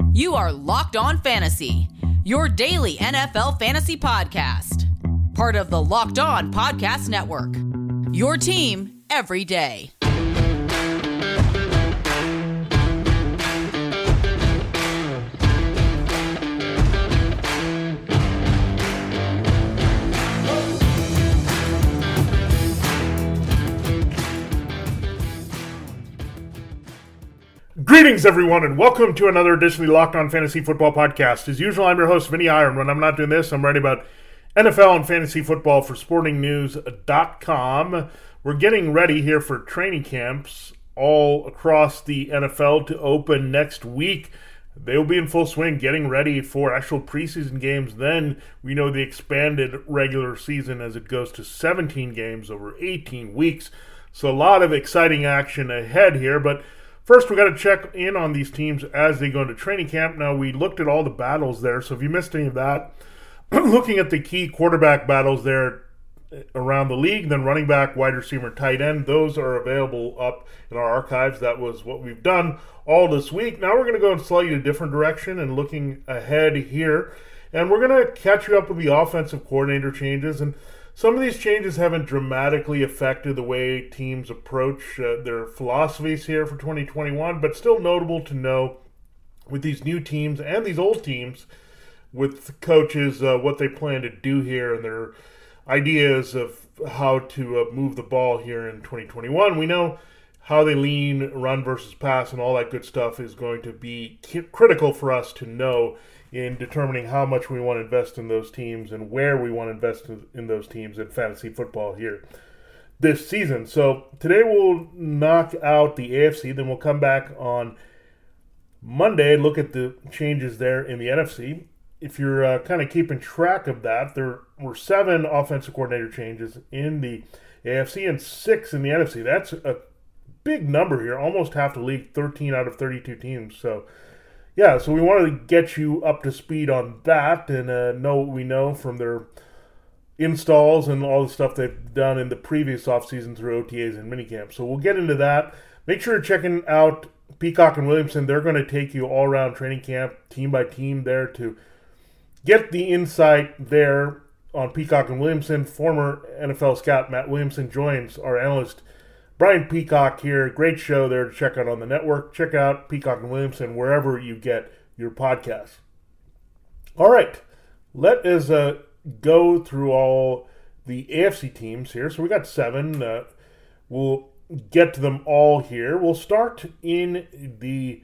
You are Locked On Fantasy, your daily NFL fantasy podcast. Part of the Locked On Podcast Network, your team every day. Greetings, everyone, and welcome to another edition of the Locked On Fantasy Football Podcast. As usual, I'm your host, Vinny Iron. When I'm not doing this, I'm writing about NFL and fantasy football for SportingNews.com. We're getting ready here for training camps all across the NFL to open next week. They will be in full swing, getting ready for actual preseason games. Then we know the expanded regular season as it goes to 17 games over 18 weeks. So a lot of exciting action ahead here, but first, we've got to check in on these teams as they go into training camp. Now, we looked at all the battles there, so if you missed any of that, looking at the key quarterback battles there around the league, then running back, wide receiver, tight end, those are available up in our archives. That was what we've done all this week. Now we're going to go in slightly a different direction and looking ahead here, and we're going to catch you up with the offensive coordinator changes. And some of these changes haven't dramatically affected the way teams approach their philosophies here for 2021, but still notable to know with these new teams and these old teams with coaches what they plan to do here and their ideas of how to move the ball here in 2021. We know how they lean, run versus pass, and all that good stuff is going to be critical for us to know in determining how much we want to invest in those teams and where we want to invest in those teams in fantasy football here this season. So today we'll knock out the AFC, then we'll come back on Monday and look at the changes there in the NFC. If you're kind of keeping track of that, there were 7 offensive coordinator changes in the AFC and 6 in the NFC. That's a big number here, almost half the league, 13 out of 32 teams. So yeah, so we wanted to get you up to speed on that and know what we know from their installs and all the stuff they've done in the previous offseason through OTAs and minicamp. So we'll get into that. Make sure you're checking out Peacock and Williamson. They're going to take you all around training camp, team by team there to get the insight there on Peacock and Williamson. Former NFL scout Matt Williamson joins our analyst Brian Peacock here. Great show there to check out on the network. Check out Peacock and Williamson wherever you get your podcasts. All right, let us go through all the AFC teams here. So we got 7. We'll get to them all here. We'll start in the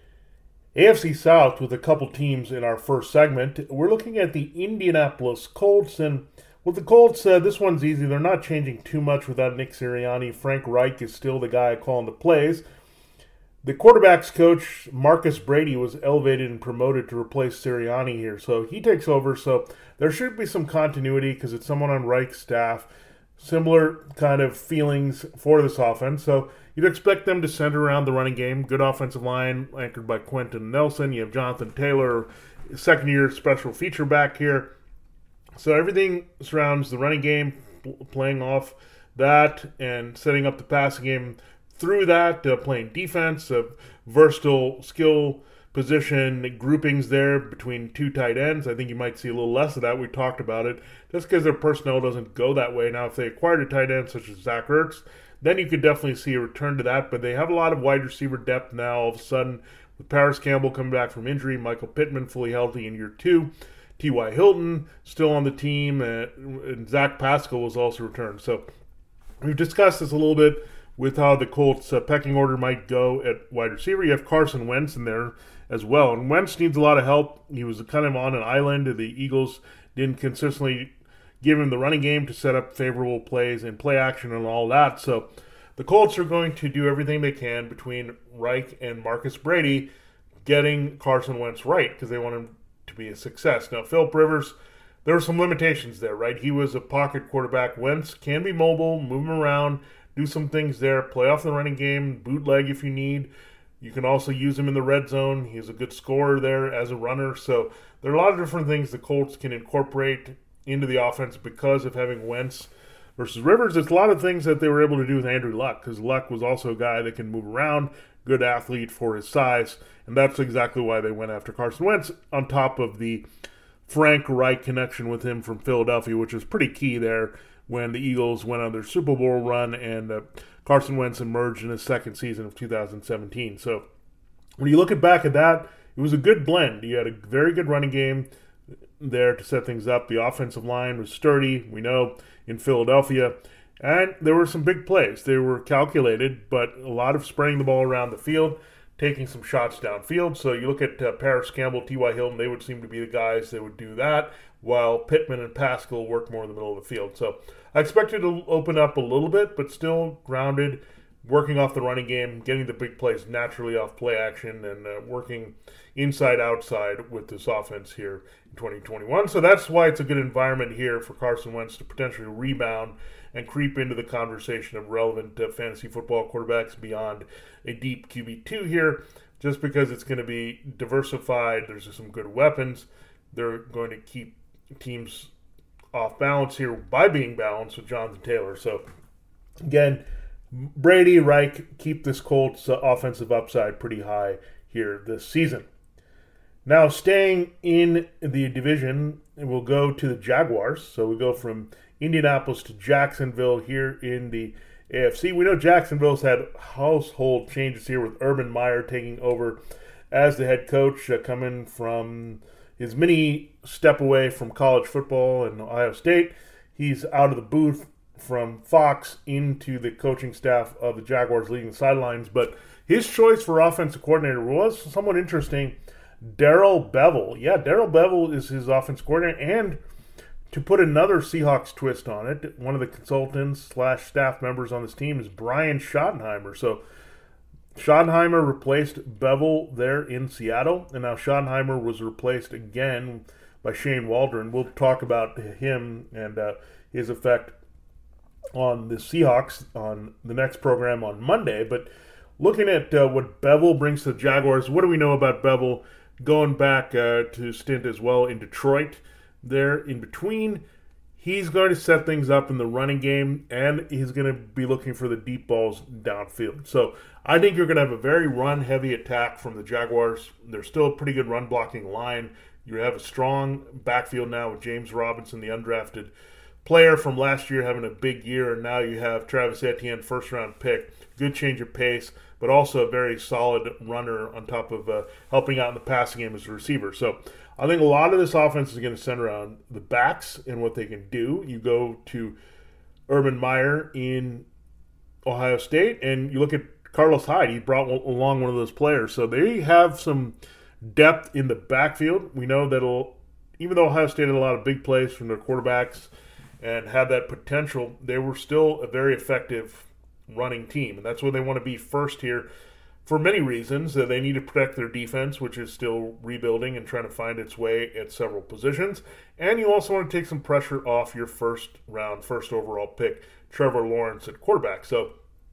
AFC South with a couple teams in our first segment. We're looking at the Indianapolis Colts, and with the Colts, this one's easy. They're not changing too much without Nick Sirianni. Frank Reich is still the guy calling the plays. The quarterback's coach, Marcus Brady, was elevated and promoted to replace Sirianni here. So he takes over. So there should be some continuity because it's someone on Reich's staff. Similar kind of feelings for this offense. So you'd expect them to center around the running game. Good offensive line anchored by Quentin Nelson. You have Jonathan Taylor, second-year special feature back here. So everything surrounds the running game, playing off that and setting up the passing game through that, playing defense, versatile skill position groupings there between 2 tight ends. I think you might see a little less of that. We talked about it. Just because their personnel doesn't go that way. Now, if they acquired a tight end such as Zach Ertz, then you could definitely see a return to that. But they have a lot of wide receiver depth now all of a sudden with Paris Campbell coming back from injury, Michael Pittman fully healthy in year 2. T.Y. Hilton still on the team, and Zach Pascal was also returned. So we've discussed this a little bit with how the Colts' pecking order might go at wide receiver. You have Carson Wentz in there as well, and Wentz needs a lot of help. He was kind of on an island. The Eagles didn't consistently give him the running game to set up favorable plays and play action and all that. So the Colts are going to do everything they can between Reich and Marcus Brady getting Carson Wentz right because they want him to be a success. Now, Philip Rivers, there were some limitations there, right? He was a pocket quarterback. Wentz can be mobile, move him around, do some things there, play off the running game, bootleg if you need. You can also use him in the red zone. He's a good scorer there as a runner. So there are a lot of different things the Colts can incorporate into the offense because of having Wentz versus Rivers. It's a lot of things that they were able to do with Andrew Luck because Luck was also a guy that can move around, good athlete for his size, and that's exactly why they went after Carson Wentz, on top of the Frank Reich connection with him from Philadelphia, which is pretty key there when the Eagles went on their Super Bowl run and Carson Wentz emerged in his second season of 2017. So when you look back at that, it was a good blend. You had a very good running game there to set things up. The offensive line was sturdy, we know, in Philadelphia. And there were some big plays. They were calculated, but a lot of spreading the ball around the field, taking some shots downfield. So you look at Paris Campbell, T.Y. Hilton, they would seem to be the guys that would do that, while Pittman and Pascal work more in the middle of the field. So I expect it to open up a little bit, but still grounded, working off the running game, getting the big plays naturally off play action, and working inside-outside with this offense here in 2021. So that's why it's a good environment here for Carson Wentz to potentially rebound and creep into the conversation of relevant fantasy football quarterbacks beyond a deep QB2 here, just because it's going to be diversified. There's some good weapons. They're going to keep teams off balance here by being balanced with Jonathan Taylor. So, again, Brady, Reich, keep this Colts offensive upside pretty high here this season. Now, staying in the division, we'll go to the Jaguars. So we go from Indianapolis to Jacksonville here in the AFC. We know Jacksonville's had household changes here with Urban Meyer taking over as the head coach, coming from his mini step away from college football in Ohio State. He's out of the booth from Fox into the coaching staff of the Jaguars, leading the sidelines. But his choice for offensive coordinator was somewhat interesting. Darrell Bevell. Yeah, Darrell Bevell is his offensive coordinator, and to put another Seahawks twist on it, one of the consultants / staff members on this team is Brian Schottenheimer. So Schottenheimer replaced Bevell there in Seattle, and now Schottenheimer was replaced again by Shane Waldron. We'll talk about him and his effect on the Seahawks on the next program on Monday. But looking at what Bevell brings to the Jaguars, what do we know about Bevell going back to stint as well in Detroit? There in between, he's going to set things up in the running game, and he's going to be looking for the deep balls downfield. So I think you're going to have a very run-heavy attack from the Jaguars. They're still a pretty good run-blocking line. You have a strong backfield now with James Robinson, the undrafted player from last year, having a big year, and now you have Travis Etienne, first-round pick. Good change of pace, but also a very solid runner on top of helping out in the passing game as a receiver. So I think a lot of this offense is going to center around the backs and what they can do. You go to Urban Meyer in Ohio State, and you look at Carlos Hyde. He brought along one of those players. So they have some depth in the backfield. We know that even though Ohio State had a lot of big plays from their quarterbacks and had that potential, they were still a very effective running team. And that's where they want to be first here for many reasons. They need to protect their defense, which is still rebuilding and trying to find its way at several positions. And you also want to take some pressure off your first overall pick, Trevor Lawrence at quarterback. So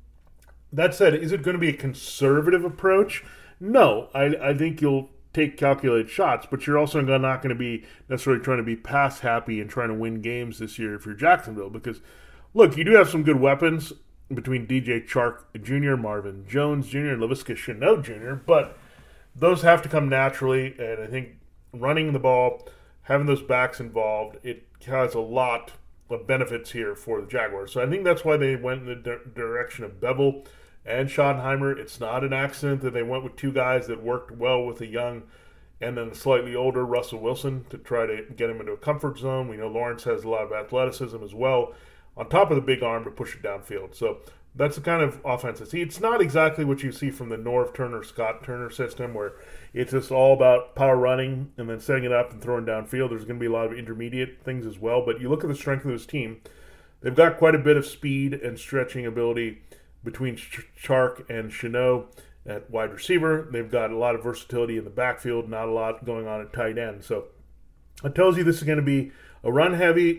that said, is it going to be a conservative approach? No. I think you'll take calculated shots, but you're also not going to be necessarily trying to be pass happy and trying to win games this year if you're Jacksonville. Because, look, you do have some good weapons between DJ Chark Jr., Marvin Jones Jr., and Laviska Shenault Jr., but those have to come naturally, and I think running the ball, having those backs involved, it has a lot of benefits here for the Jaguars. So I think that's why they went in the direction of Bevell and Schottenheimer. It's not an accident that they went with two guys that worked well with a young and then a slightly older Russell Wilson to try to get him into a comfort zone. We know Lawrence has a lot of athleticism as well, on top of the big arm to push it downfield. So that's the kind of offense I see. It's not exactly what you see from the Norv Turner, Scott Turner system, where it's just all about power running and then setting it up and throwing downfield. There's going to be a lot of intermediate things as well. But you look at the strength of this team, they've got quite a bit of speed and stretching ability between Chark and Shenault at wide receiver. They've got a lot of versatility in the backfield, not a lot going on at tight end. So it tells you this is going to be a run-heavy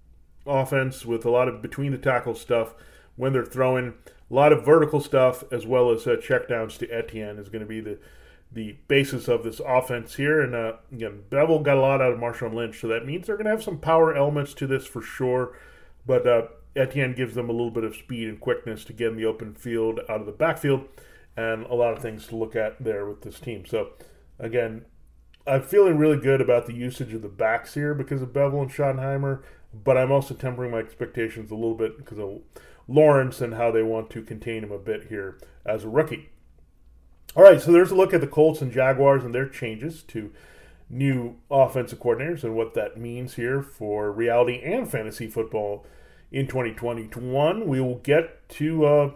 offense with a lot of between-the-tackle stuff when they're throwing. A lot of vertical stuff as well as checkdowns to Etienne is going to be the basis of this offense here. And again, Bevell got a lot out of Marshawn Lynch, so that means they're going to have some power elements to this for sure. But Etienne gives them a little bit of speed and quickness to get in the open field out of the backfield. and a lot of things to look at there with this team. So, again, I'm feeling really good about the usage of the backs here because of Bevell and Schottenheimer, but I'm also tempering my expectations a little bit because of Lawrence and how they want to contain him a bit here as a rookie. All right, so there's a look at the Colts and Jaguars and their changes to new offensive coordinators and what that means here for reality and fantasy football in 2021. We will get to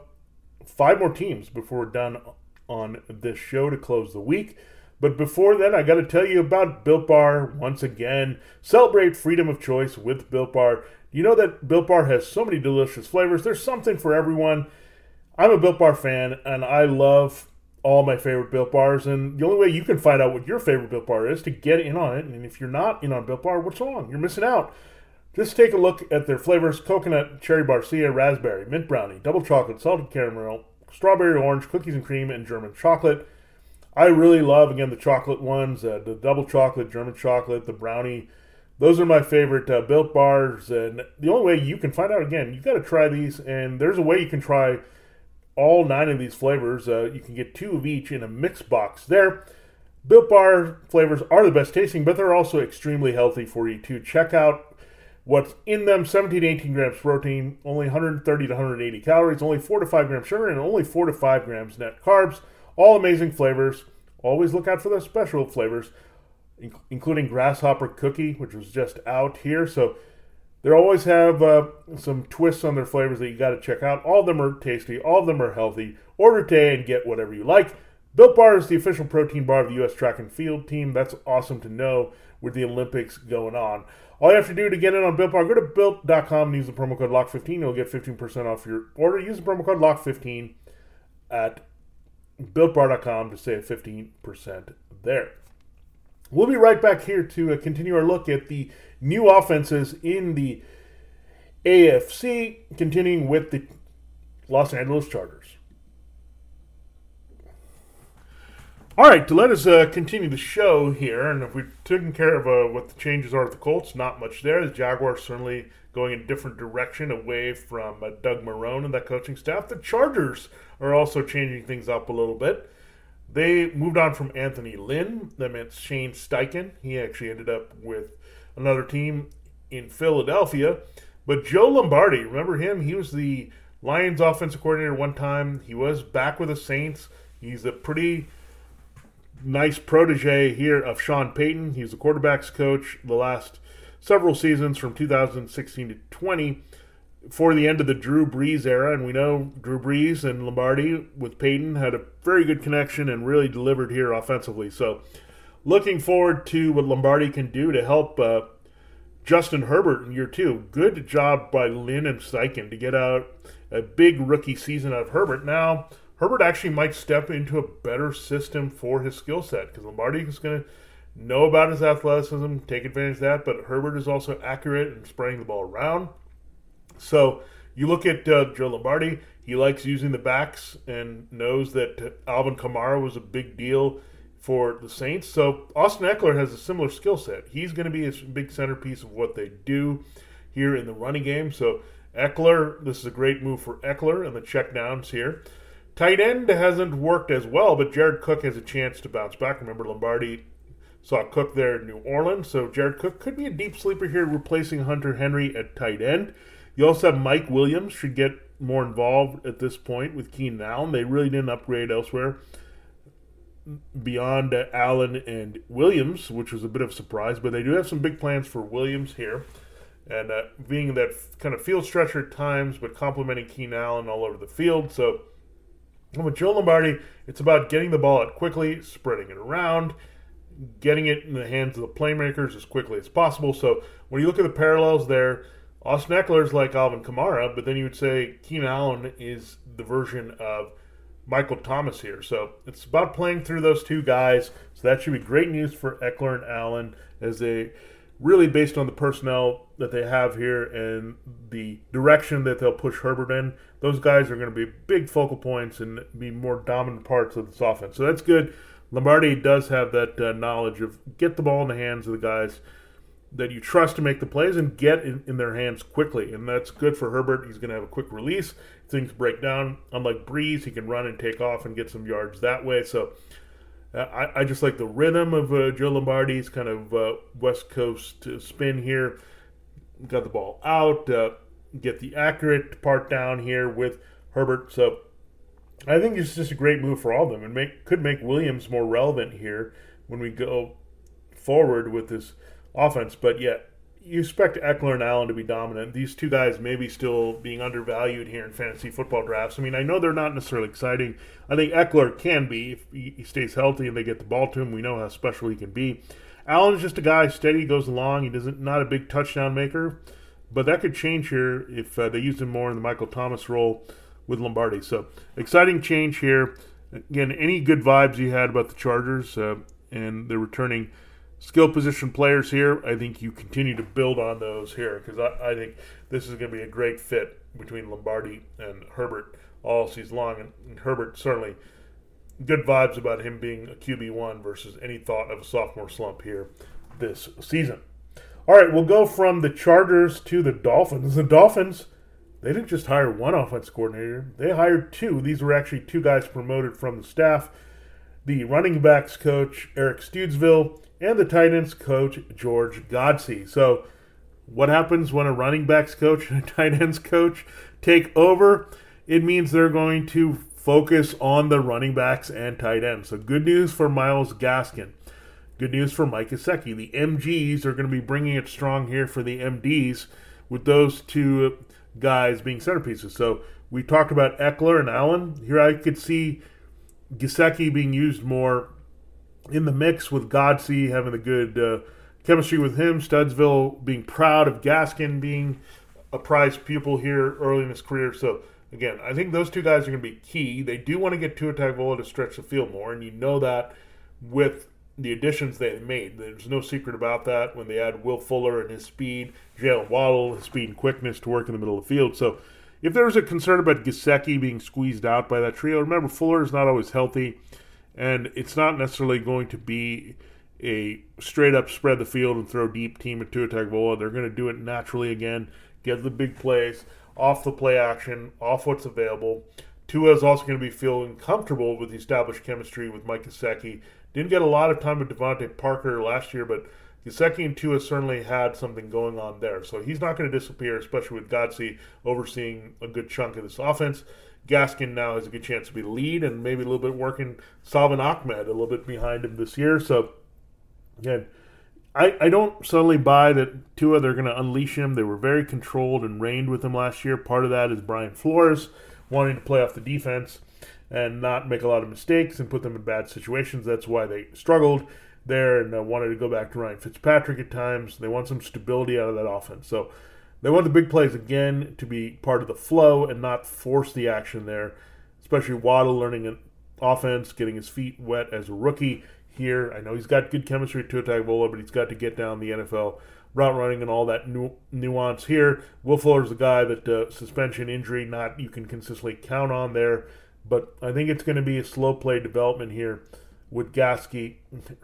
5 more teams before we're done on this show to close the week. But before then, I got to tell you about Built Bar once again. Celebrate freedom of choice with Built Bar. You know that Built Bar has so many delicious flavors. There's something for everyone. I'm a Built Bar fan, and I love all my favorite Built Bars. And the only way you can find out what your favorite Built Bar is to get in on it. And if you're not in on Built Bar, what's wrong? You're missing out. Just take a look at their flavors: coconut, cherry barcia, raspberry, mint brownie, double chocolate, salted caramel, strawberry orange, cookies and cream, and German chocolate. I really love, again, the chocolate ones, the double chocolate, German chocolate, the brownie. Those are my favorite Built Bars. And the only way you can find out, again, you got to try these. And there's a way you can try all 9 of these flavors. You can get 2 of each in a mix box there. Built Bar flavors are the best tasting, but they're also extremely healthy for you too. Check out what's in them: 17 to 18 grams protein, only 130 to 180 calories, only 4 to 5 grams sugar, and only 4 to 5 grams net carbs. All amazing flavors. Always look out for those special flavors, including grasshopper cookie, which was just out here. So they always have some twists on their flavors that you got to check out. All of them are tasty. All of them are healthy. Order today and get whatever you like. Built Bar is the official protein bar of the U.S. track and field team. That's awesome to know with the Olympics going on. All you have to do to get in on Built Bar, go to Built.com and use the promo code LOCK15. You'll get 15% off your order. Use the promo code LOCK15 at BuiltBar.com to save 15% there. We'll be right back here to continue our look at the new offenses in the AFC, continuing with the Los Angeles Chargers. All right, to let us continue the show here, and if we've taken care of what the changes are at the Colts, not much there. The Jaguars certainly going in a different direction away from Doug Marrone and that coaching staff. The Chargers are also changing things up a little bit. They moved on from Anthony Lynn. That meant Shane Steichen. He actually ended up with another team in Philadelphia. But Joe Lombardi, remember him? He was the Lions offensive coordinator one time. He was back with the Saints. He's a pretty nice protege here of Sean Payton. He's the quarterback's coach the last several seasons from 2016 to 20 for the end of the Drew Brees era. And we know Drew Brees and Lombardi with Payton had a very good connection and really delivered here offensively. So looking forward to what Lombardi can do to help Justin Herbert in year 2. Good job by Lynn and Steichen to get out a big rookie season out of Herbert. Now, Herbert actually might step into a better system for his skill set because Lombardi is going to know about his athleticism, take advantage of that, but Herbert is also accurate in spraying the ball around. So you look at Joe Lombardi, he likes using the backs and knows that Alvin Kamara was a big deal for the Saints. So Austin Eckler has a similar skill set. He's going to be a big centerpiece of what they do here in the running game. So Eckler, this is a great move for Eckler and the checkdowns here. Tight end hasn't worked as well, but Jared Cook has a chance to bounce back. Remember, Lombardi saw Cook there in New Orleans, so Jared Cook could be a deep sleeper here, replacing Hunter Henry at tight end. You also have Mike Williams, should get more involved at this point with Keenan Allen. They really didn't upgrade elsewhere beyond Allen and Williams, which was a bit of a surprise, but they do have some big plans for Williams here. And being that kind of field stretcher at times, but complimenting Keenan Allen all over the field. So with Joe Lombardi, it's about getting the ball out quickly, spreading it around, getting it in the hands of the playmakers as quickly as possible. So when you look at the parallels there, Austin Eckler is like Alvin Kamara, but then you would say Keenan Allen is the version of Michael Thomas here. So it's about playing through those two guys. So that should be great news for Eckler and Allen as they really, based on the personnel that they have here and the direction that they'll push Herbert in, those guys are going to be big focal points and be more dominant parts of this offense. So that's good. Lombardi does have that knowledge of get the ball in the hands of the guys that you trust to make the plays and get in their hands quickly. And that's good for Herbert. He's going to have a quick release. If things break down. Unlike Breeze, he can run and take off and get some yards that way. So I just like the rhythm of Joe Lombardi's kind of West Coast spin here. Got the ball out, get the accurate part down here with Herbert. So I think it's just a great move for all of them, and could make Williams more relevant here when we go forward with this offense. But yeah, you expect Eckler and Allen to be dominant. These two guys maybe still being undervalued here in fantasy football drafts. I mean, I know they're not necessarily exciting. I think Eckler can be if he stays healthy and they get the ball to him. We know how special he can be. Allen's just a guy, steady, goes along. He doesn't not a big touchdown maker, but that could change here if they use him more in the Michael Thomas role with Lombardi. So exciting change here. Again, any good vibes you had about the Chargers and the returning skill position players here, I think you continue to build on those here, because I think this is going to be a great fit between Lombardi and Herbert all season long. And Herbert certainly good vibes about him being a QB1 versus any thought of a sophomore slump here this season. All right, we'll go from the Chargers to the Dolphins. The Dolphins, they didn't just hire one offense coordinator. They hired two. These were actually two guys promoted from the staff. The running backs coach, Eric Studesville, and the tight ends coach, George Godsey. So what happens when a running backs coach and a tight ends coach take over? It means they're going to focus on the running backs and tight ends. So good news for Myles Gaskin. Good news for Mike Gesicki. The MGs are going to be bringing it strong here for the MDs with those two guys being centerpieces. So we talked about Eckler and Allen. Here I could see Gesicki being used more in the mix with Godsey having the good chemistry with him. Studesville being proud of Gaskin being a prize pupil here early in his career. So again, I think those two guys are going to be key. They do want to get Tua Tagovailoa to stretch the field more, and you know that with the additions they made. There's no secret about that when they add Will Fuller and his speed, Jalen Waddle, his speed and quickness to work in the middle of the field. So if there was a concern about Gesicki being squeezed out by that trio, remember Fuller is not always healthy, and it's not necessarily going to be a straight-up spread the field and throw deep team at Tua Tagovailoa. They're going to do it naturally again, get the big plays, off the play action, off what's available. Tua is also going to be feeling comfortable with the established chemistry with Mike Gesicki. Didn't get a lot of time with Devontae Parker last year, but Gesicki and Tua certainly had something going on there. So he's not going to disappear, especially with Godsey overseeing a good chunk of this offense. Gaskin now has a good chance to be the lead and maybe a little bit working Salvin Ahmed a little bit behind him this year. So, again, I don't suddenly buy that Tua, they're going to unleash him. They were very controlled and reined with him last year. Part of that is Brian Flores wanting to play off the defense and not make a lot of mistakes and put them in bad situations. That's why they struggled there and wanted to go back to Ryan Fitzpatrick at times. They want some stability out of that offense. So they want the big plays again to be part of the flow and not force the action there, especially Waddle learning an offense, getting his feet wet as a rookie here. I know he's got good chemistry to Tagovailoa, but he's got to get down the NFL route running and all that nuance here. Will Fuller's the guy that suspension, injury, not you can consistently count on there. But I think it's going to be a slow play development here with Gasky.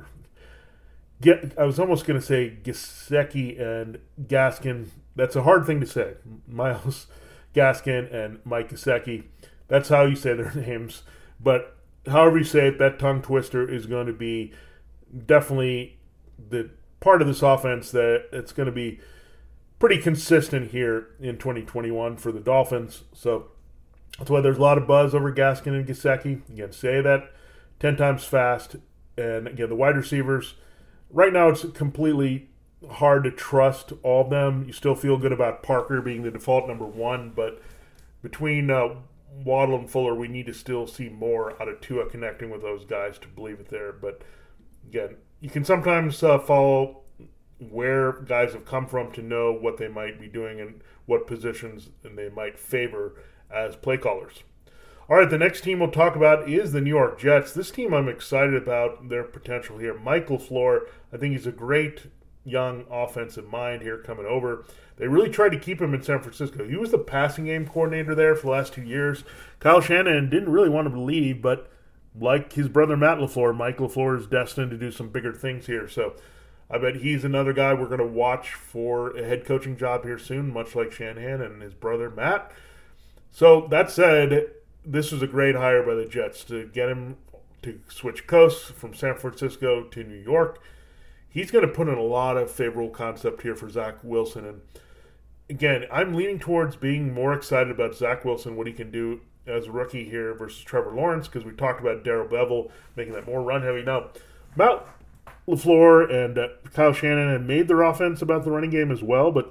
I was almost going to say Gesicki and Gaskin. That's a hard thing to say. Myles Gaskin and Mike Gesicki. That's how you say their names. But however you say it, that tongue twister is going to be definitely the part of this offense that it's going to be pretty consistent here in 2021 for the Dolphins. So that's why there's a lot of buzz over Gaskin and Gesicki. Again, say that 10 times fast. And again, the wide receivers, right now it's completely hard to trust all of them. You still feel good about Parker being the default number one, but between Waddle and Fuller, we need to still see more out of Tua connecting with those guys to believe it there. But again, you can sometimes follow where guys have come from to know what they might be doing and what positions and they might favor as play callers. All right, the next team we'll talk about is the New York Jets. This team I'm excited about their potential here. Mike LaFleur, I think he's a great young offensive mind here coming over. They really tried to keep him in San Francisco. He was the passing game coordinator there for the last 2 years. Kyle Shanahan didn't really want him to leave, but like his brother Matt LaFleur, Mike LaFleur is destined to do some bigger things here. So I bet he's another guy we're going to watch for a head coaching job here soon, much like Shanahan and his brother Matt. So that said, this was a great hire by the Jets to get him to switch coasts from San Francisco to New York. He's going to put in a lot of favorable concept here for Zach Wilson. And again, I'm leaning towards being more excited about Zach Wilson, what he can do as a rookie here versus Trevor Lawrence, because we talked about Darrell Bevell making that more run-heavy. Now, Matt LaFleur and Kyle Shanahan had made their offense about the running game as well, but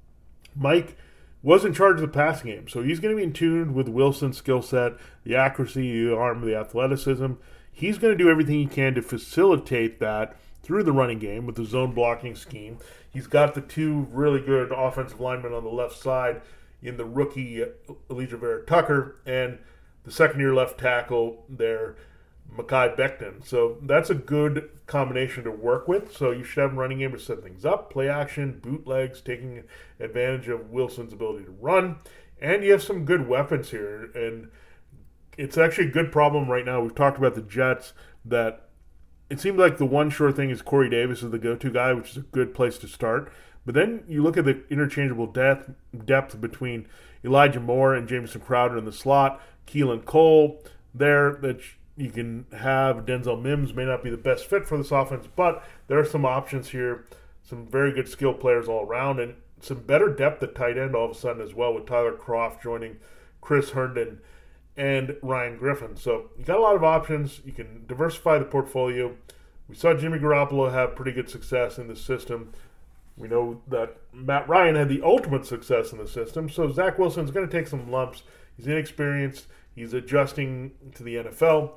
Mike was in charge of the passing game. So he's going to be in tune with Wilson's skill set, the accuracy, the arm, the athleticism. He's going to do everything he can to facilitate that through the running game with the zone blocking scheme. He's got the two really good offensive linemen on the left side in the rookie Elijah Vera Tucker and the second-year left tackle there, Mekhi Becton. So that's a good combination to work with. So you should have a running game to set things up, play action, bootlegs, taking advantage of Wilson's ability to run. And you have some good weapons here. And it's actually a good problem right now. We've talked about the Jets, that it seems like the one sure thing is Corey Davis is the go-to guy, which is a good place to start. But then you look at the interchangeable depth between Elijah Moore and Jamison Crowder in the slot, Keelan Cole there that you can have. Denzel Mims may not be the best fit for this offense, but there are some options here, some very good skill players all around, and some better depth at tight end all of a sudden as well, with Tyler Kroft joining Chris Herndon and Ryan Griffin. So you got a lot of options. You can diversify the portfolio. We saw Jimmy Garoppolo have pretty good success in the system. We know that Matt Ryan had the ultimate success in the system, so Zach Wilson's going to take some lumps. He's inexperienced. He's adjusting to the NFL.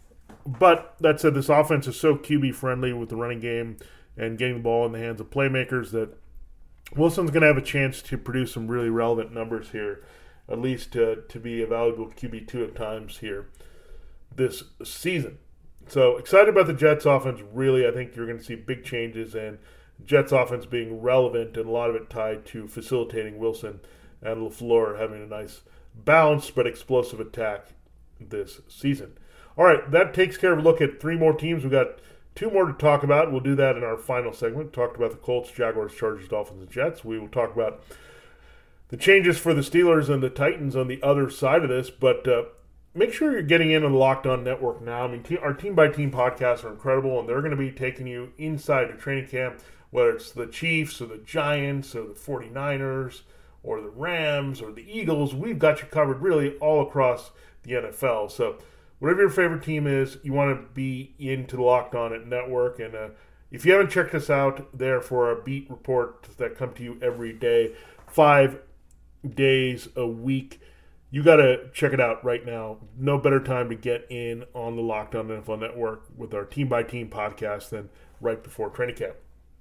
But that said, this offense is so QB-friendly with the running game and getting the ball in the hands of playmakers that Wilson's going to have a chance to produce some really relevant numbers here, at least to be a valuable QB2 at times here this season. So excited about the Jets offense. Really, I think you're going to see big changes, and Jets offense being relevant, and a lot of it tied to facilitating Wilson and LaFleur having a nice balanced but explosive attack this season. All right, that takes care of a look at three more teams. We've got two more to talk about. We'll do that in our final segment. Talked about the Colts, Jaguars, Chargers, Dolphins, and Jets. We will talk about the changes for the Steelers and the Titans on the other side of this, but make sure you're getting in on the Locked On Network now. I mean, our team-by-team podcasts are incredible, and they're going to be taking you inside the training camp, whether it's the Chiefs or the Giants or the 49ers or the Rams or the Eagles. We've got you covered really all across the NFL. So whatever your favorite team is, you want to be into the Locked On Network. And if you haven't checked us out there for our beat reports that come to you every day, 5 days a week, you got to check it out right now. No better time to get in on the Locked On NFL Network with our team-by-team podcast than right before training camp.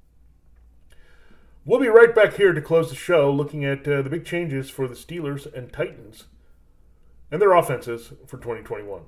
We'll be right back here to close the show, looking at the big changes for the Steelers and Titans and their offenses for 2021.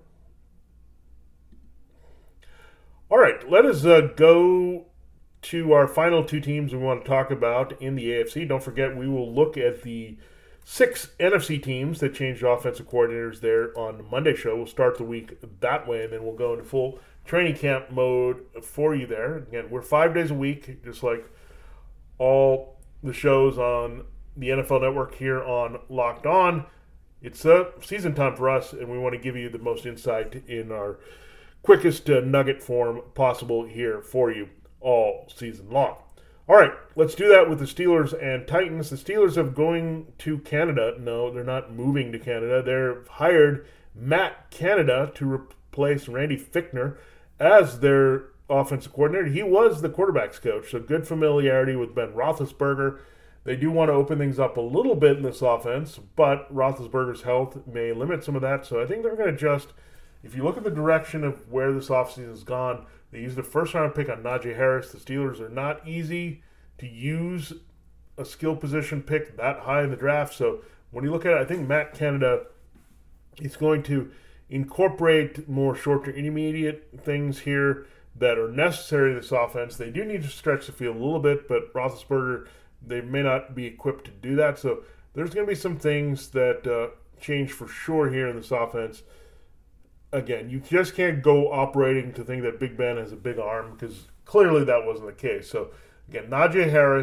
All right, let us go to our final two teams we want to talk about in the AFC. Don't forget, we will look at the 6 NFC teams that changed offensive coordinators there on the Monday show. We'll start the week that way, and then we'll go into full training camp mode for you there. Again, we're 5 days a week, just like all the shows on the NFL Network here on Locked On. It's season time for us, and we want to give you the most insight in our quickest nugget form possible here for you all season long. All right, let's do that with the Steelers and Titans. The Steelers are going to Canada. No, they're not moving to Canada. They've hired Matt Canada to replace Randy Fichtner as their offensive coordinator. He was the quarterback's coach, so good familiarity with Ben Roethlisberger. They do want to open things up a little bit in this offense, but Roethlisberger's health may limit some of that, so I think they're going to adjust. If you look at the direction of where this offseason has gone, they used a first-round pick on Najee Harris. The Steelers are not easy to use a skill position pick that high in the draft, so when you look at it, I think Matt Canada is going to incorporate more short to intermediate things here that are necessary to this offense. They do need to stretch the field a little bit, but Roethlisberger, they may not be equipped to do that. So there's going to be some things that change for sure here in this offense. Again, you just can't go operating to think that Big Ben has a big arm, because clearly that wasn't the case. So again, Najee Harris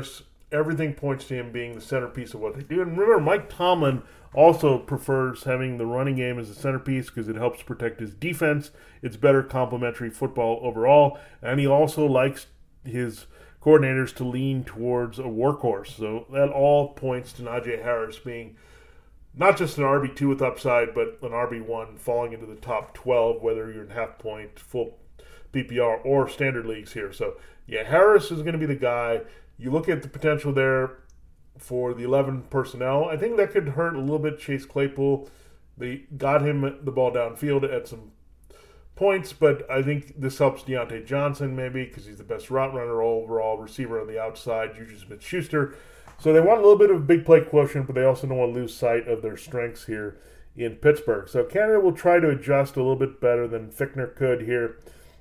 everything points to him being the centerpiece of what they do. And remember, Mike Tomlin also prefers having the running game as a centerpiece because it helps protect his defense. It's better complementary football overall. And he also likes his coordinators to lean towards a workhorse. So that all points to Najee Harris being not just an RB2 with upside, but an RB1 falling into the top 12, whether you're in half point, full PPR, or standard leagues here. So, yeah, Harris is going to be the guy. You look at the potential there for the 11 personnel. I think that could hurt a little bit Chase Claypool. They got him the ball downfield at some points, but I think this helps Deontay Johnson maybe because he's the best route runner overall, receiver on the outside, Juju Smith-Schuster. So they want a little bit of a big play quotient, but they also don't want to lose sight of their strengths here in Pittsburgh. So Canada will try to adjust a little bit better than Fichtner could here.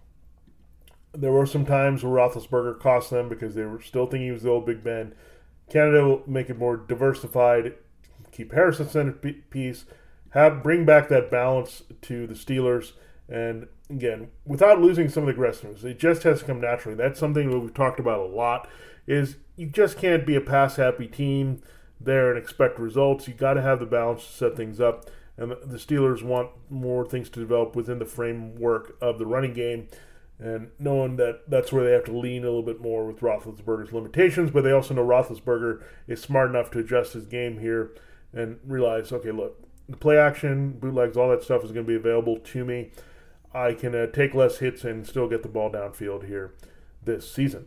There were some times where Roethlisberger cost them because they were still thinking he was the old Big Ben. Canada will make it more diversified, keep Harris a centerpiece, bring back that balance to the Steelers, and again, without losing some of the aggressiveness. It just has to come naturally. That's something that we've talked about a lot, is you just can't be a pass-happy team there and expect results. You got to have the balance to set things up, and the Steelers want more things to develop within the framework of the running game, and knowing that that's where they have to lean a little bit more with Roethlisberger's limitations, but they also know Roethlisberger is smart enough to adjust his game here and realize, okay, look, the play action, bootlegs, all that stuff is going to be available to me. I can take less hits and still get the ball downfield here this season.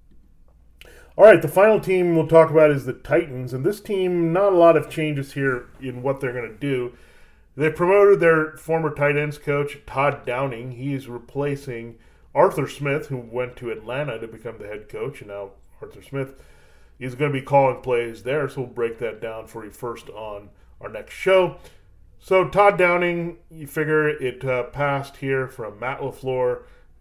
All right, the final team we'll talk about is the Titans, and this team, not a lot of changes here in what they're going to do. They promoted their former tight ends coach, Todd Downing. He is replacing Arthur Smith, who went to Atlanta to become the head coach, and now Arthur Smith is going to be calling plays there, so we'll break that down for you first on our next show. So Todd Downing, you figure it passed here from Matt LaFleur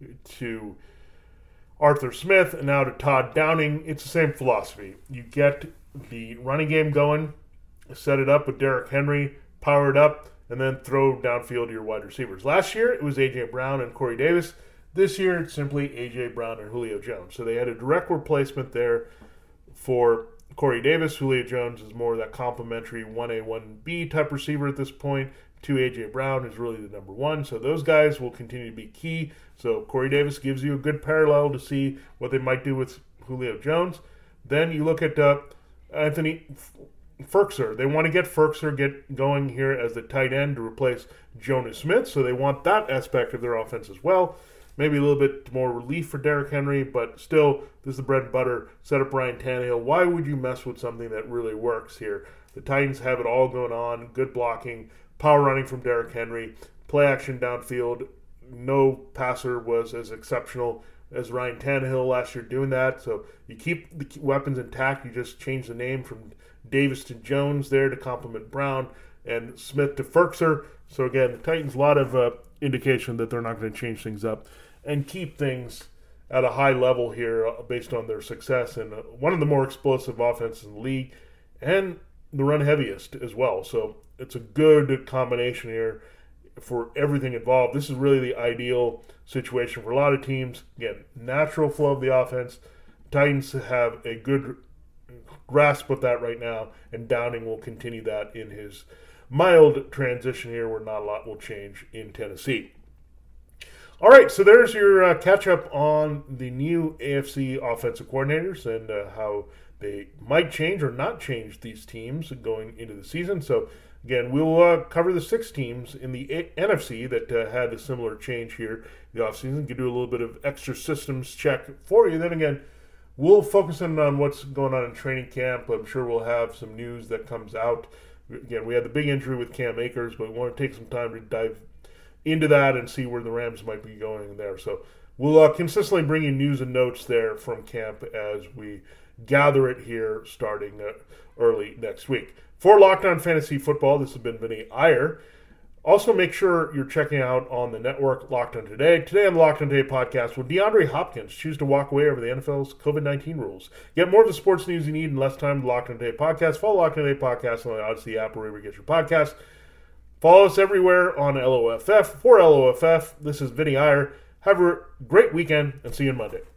to Arthur Smith, and now to Todd Downing. It's the same philosophy. You get the running game going, set it up with Derrick Henry, power it up, and then throw downfield to your wide receivers. Last year, it was A.J. Brown and Corey Davis. This year, it's simply A.J. Brown and Julio Jones. So they had a direct replacement there for Corey Davis. Julio Jones is more of that complimentary 1A, 1B type receiver at this point. To A.J. Brown is really the number one. So those guys will continue to be key. So Corey Davis gives you a good parallel to see what they might do with Julio Jones. Then you look at Anthony Firkser. They want to get Firkser going here as the tight end to replace Jonas Smith. So they want that aspect of their offense as well. Maybe a little bit more relief for Derrick Henry, but still, this is the bread and butter. Set up Ryan Tannehill. Why would you mess with something that really works here? The Titans have it all going on. Good blocking, power running from Derrick Henry, play action downfield. No passer was as exceptional as Ryan Tannehill last year doing that. So you keep the weapons intact. You just change the name from Davis to Jones there to complement Brown, and Smith to Firkser. So again, the Titans, a lot of indication that they're not going to change things up and keep things at a high level here based on their success and one of the more explosive offenses in the league and the run heaviest as well. So it's a good combination here for everything involved. This is really the ideal situation for a lot of teams. Again, natural flow of the offense. Titans have a good grasp of that right now, and Downing will continue that in his mild transition here where not a lot will change in Tennessee. All right, so there's your catch-up on the new AFC offensive coordinators and how they might change or not change these teams going into the season. So, again, we'll cover the 6 teams in the NFC that had a similar change here in the offseason. Can do a little bit of extra systems check for you. Then again, we'll focus in on what's going on in training camp. I'm sure we'll have some news that comes out. Again, we had the big injury with Cam Akers, but we want to take some time to dive into that and see where the Rams might be going there. So we'll consistently bring you news and notes there from camp as we gather it here starting early next week. For Locked On Fantasy Football, this has been Vinny Iyer. Also, make sure you're checking out on the network Locked On Today. Today on the Locked On Today podcast, will DeAndre Hopkins choose to walk away over the NFL's COVID-19 rules? Get more of the sports news you need in less time with the Locked On Today podcast. Follow Locked On Today podcast on the Odyssey app or wherever you get your podcasts. Follow us everywhere on LOFF. For LOFF, this is Vinny Iyer. Have a great weekend and see you on Monday.